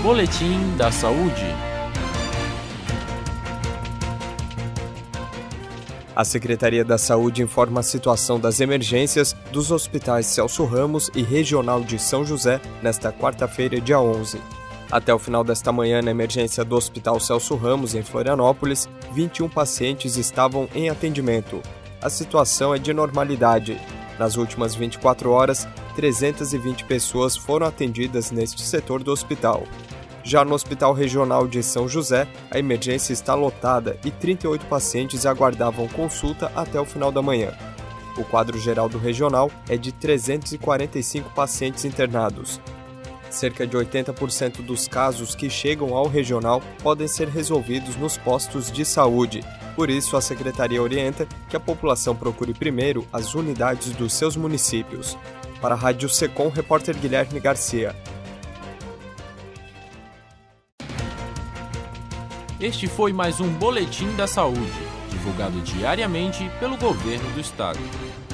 Boletim da Saúde. A Secretaria da Saúde informa a situação das emergências dos hospitais Celso Ramos e Regional de São José nesta quarta-feira, dia 11. Até o final desta manhã, na emergência do Hospital Celso Ramos, em Florianópolis, 21 pacientes estavam em atendimento. A situação é de normalidade. Nas últimas 24 horas, 320 pessoas foram atendidas neste setor do hospital. Já no Hospital Regional de São José, a emergência está lotada e 38 pacientes aguardavam consulta até o final da manhã. O quadro geral do regional é de 345 pacientes internados. Cerca de 80% dos casos que chegam ao regional podem ser resolvidos nos postos de saúde. Por isso, a Secretaria orienta que a população procure primeiro as unidades dos seus municípios. Para a Rádio Secom, repórter Guilherme Garcia. Este foi mais um Boletim da Saúde, divulgado diariamente pelo Governo do Estado.